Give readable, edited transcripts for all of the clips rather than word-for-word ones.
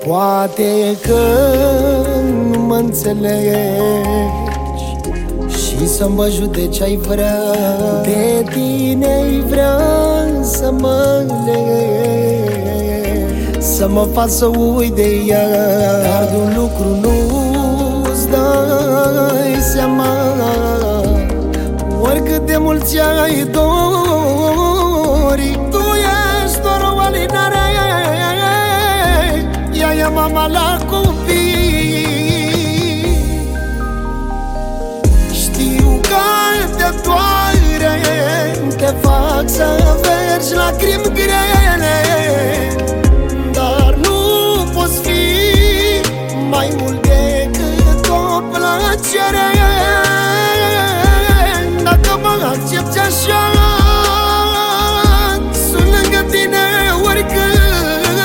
Poate că nu mă înțelegi și să mă judeci ai vrea, de tine-ai vrea să mă legi, să mă fac să uit de ea. Dar de un lucru nu-ți dai seama, oricât de mult ți-ai dori, tu ești doar o alinare, ea e mama la copii. Știu că te doare, te fac să vergi lacrimi grele, dar nu poți fi mai mult decât o plăcere. Dacă mă accepti așa, sunt lângă tine oricând,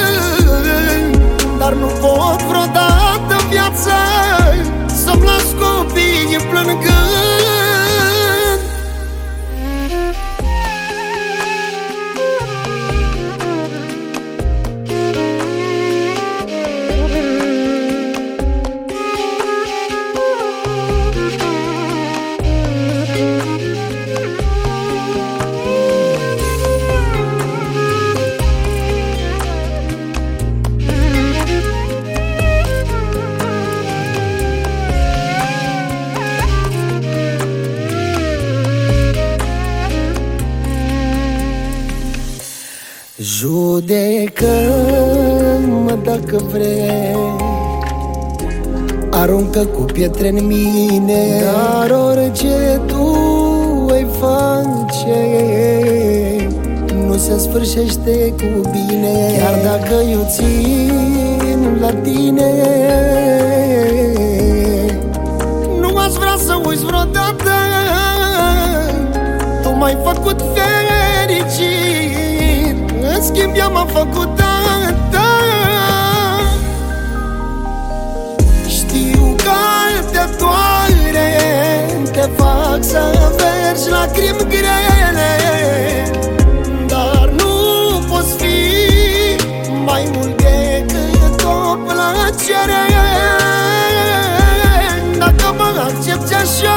dar nu pot vreodată în viață să-mi las copiii plângând. Judecă-mă dacă vrei, aruncă cu pietre în mine, dar orice tu ai face nu se sfârșește cu bine. Chiar dacă eu țin la tine, nu aș vrea să uiți vreodată, tu m-ai făcut fericit, în schimb ea m-a făcut tata. Știu că te doare, te fac să vergi lacrimi grele, dar nu poți fi mai mult decât o plăcere. Dacă mă accepti așa,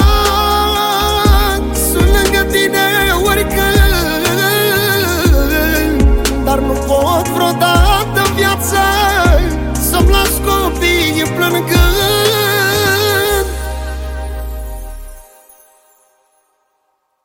sunt lângă tine oricând, dar nu pot vreodată